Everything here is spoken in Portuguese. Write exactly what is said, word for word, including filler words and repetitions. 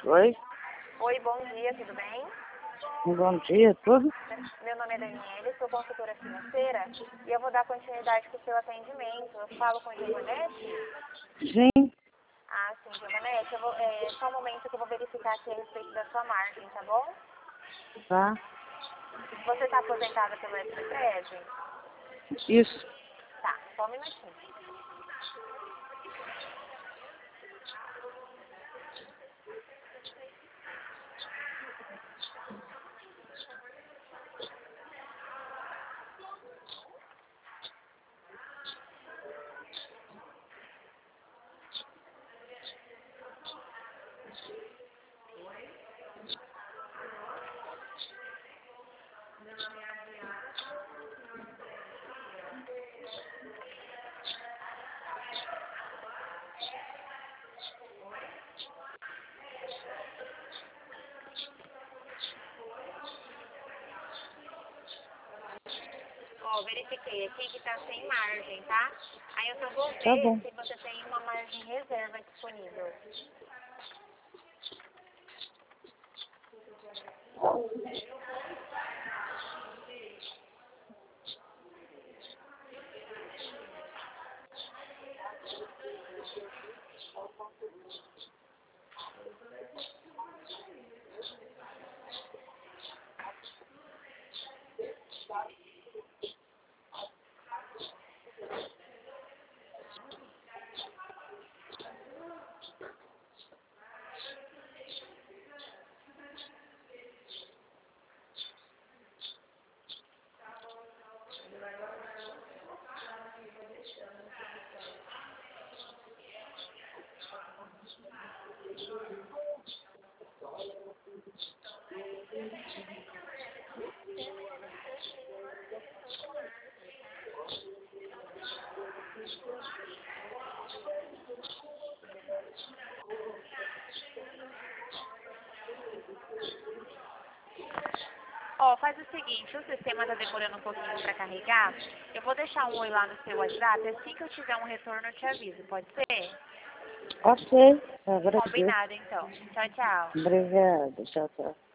Oi, Oi, bom dia, tudo bem? bom dia, tudo? Meu nome é Daniela, sou consultora financeira e eu vou dar continuidade com o seu atendimento. Eu falo com a Giovanete? Sim, Ah, sim, Giovanete, eu vou, é, só um momento que eu vou verificar aqui a respeito da sua margem, tá bom? tá. Você está aposentada pelo S P Prev? Isso. Tá, só um minutinho. Ó, verifiquei aqui que tá sem margem, tá? Aí eu só vou Tá ver bom. se você tem uma margem reserva disponível. Ó, faz o seguinte, o sistema tá demorando um pouquinho para carregar. Eu vou deixar um oi lá no seu WhatsApp, assim que eu tiver um retorno eu te aviso, pode ser? Ok, agradeço. Combinado, então. Tchau, tchau. Obrigada, tchau, tchau.